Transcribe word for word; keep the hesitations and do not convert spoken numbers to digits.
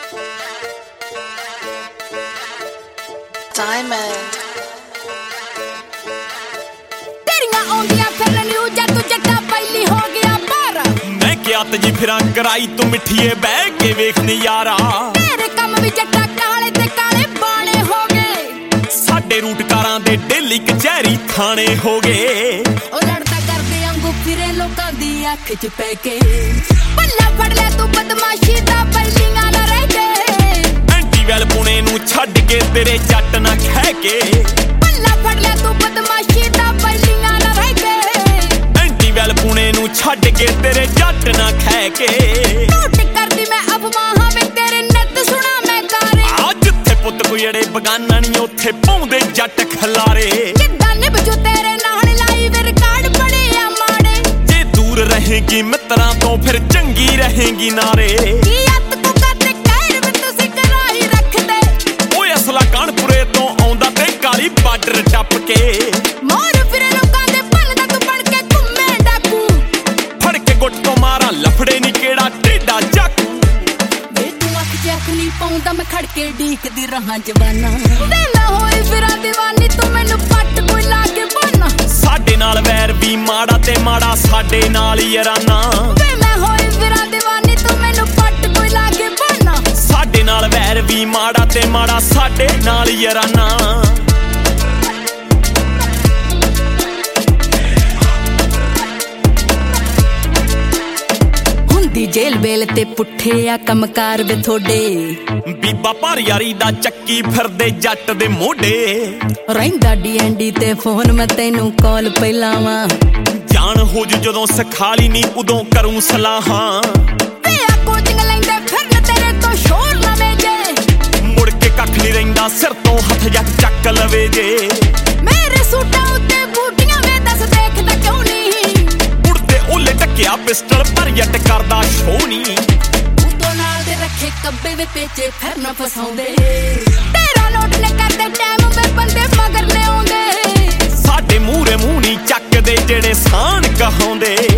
Diamond तेरियां आउंदियां फिर news तू जट्टा पहली हो गया पारा मैं क्या तजी फिरां कराई तू मिठिए बह के वेख नजारा तेरे कम भी जट्टा काले ते काले बाणे हो गए साडे रूटकारां दे डेली कचहरी थाने हो गए ओ लड़दा करदे अंगू फिरे लोकां दी अख च पै के पल्ला फड़ ले तू बदमाशी दा पहलियां ना रह गए एंटी वैल पुणे नू छड्ड के तेरे जट ना खह के पल्ला फड़ ले तू बदमाशी दा पहलियां ना रह गए एंटी वैल पुणे नू छड्ड के तेरे जट ना खह के टूट करदी मैं अफवाहां वे तेरे नत सुना मैं कारे आ जिथे पुੱਤ कोई अड़े बगाना नहीं उथे पाउंदे जट खलारे किद्दां निभजू तेरे नाल लाई वे रिकॉर्ड बड़े आ माड़े जे दूर रहेगी मित्रां तो फिर चंगी रहेगी नारे की अत को करते कहर वे तुसी कराही रख दे ओए असला कानपुरे तो आउंदा ते काली बार्डर टप के मोर फिरे लोकां दे भन दा तू बन के घुम्मे डाकू फड़ के गुੱਟ तो मारा लफड़े नी केड़ा टेढ़ा चाकू वे तू अख चख नहीं पाउंदा मैं खड़ के ढीकदी रहां जवाना वे मैं होई फिरा दीवानी तू मैनू पट कोई ला के बना साडे नाल वैर भी माड़ा ते माड़ा साडे नाल याराना वे मैं होई फिरा दीवानी तू मैनू पट कोई ला के बना साडे नाल वैर भी माड़ा ते माड़ा साडे नाल याराना हुंदी जेल बेल ते पुट्ठे आ कमकार वे थोड़े बीबा पर यारी दा चक्की फिरदे जट दे मोढे रहिंदा डी एन डी ते फोन मैं तैनू कॉल पे लावां जान हो जू जदों सिखाली नी उदों करूं सलाहां वे आ कोचिंग लैंदे फिरन तेरे तो शोर लवे जे मुड़ के कख नहीं रहिंदा सिर तो हथ जट चक लवे जे मेरे सूटां उत्ते बूटियां वे दस देखदा क्यों नहीं उड़ते ओले टकिया पिस्टल पर जट करदा शो नी उतो नाल दे रखे कब्बे वे पेचे फिर ना फसाउंदे तेरा नोट ने करदे टाइम वे बंदे मगर ले आउंदे साडे मूहरे मूंह नी चकदे जेड़े साण कहाउंदे